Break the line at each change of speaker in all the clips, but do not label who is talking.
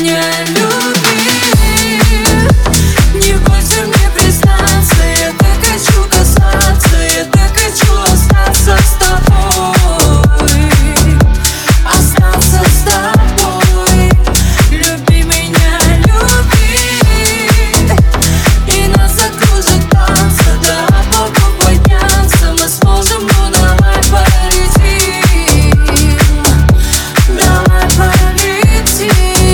меня люби, не бойся мне признаться. Я так хочу касаться, я так хочу остаться с тобой, остаться с тобой. Люби меня, люби, и нас закружит танцы, до облаков подняться мы сможем, ну давай полетим, давай полетим.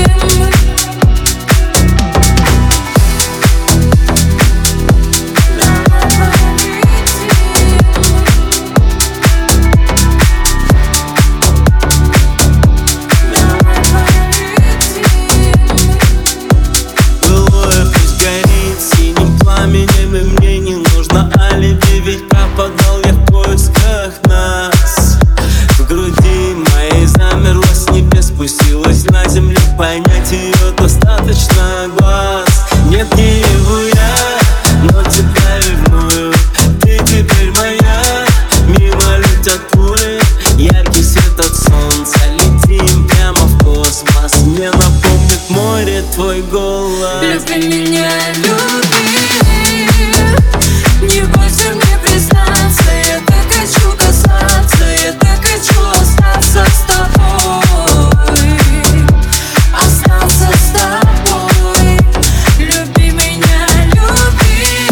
Былое пусть горит синим пламенем, и мне не нужно алиби, ведь пропадал я в поисках нас. В груди моей замерла, с небес спустилась на землю, понять ее достаточно глаз. Нет, не его я, но тебя ревную. Ты теперь моя, мимо летят пули, яркий свет от солнца, летим прямо в космос. Мне напомнит море твой голос.
Люби меня, люби, не бойся мне признаться. Я так хочу касаться, я так хочу остаться с тобой, остаться с тобой. Люби меня, люби,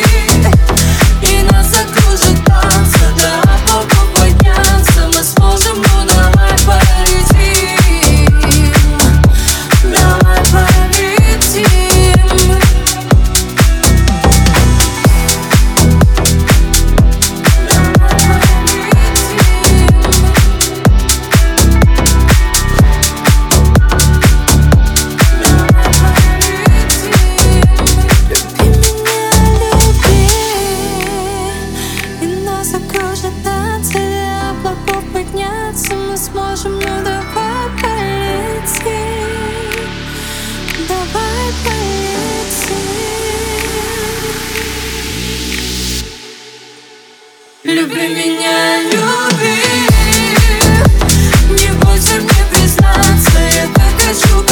и нас закружит танцы, до облаков подняться мы сможем, ну давай полетим, давай полетим. Закружит танцы, до облаков подняться мы сможем, ну давай полетим, давай полетим. Люби меня, люби, не бойся мне признаться. Я так хочу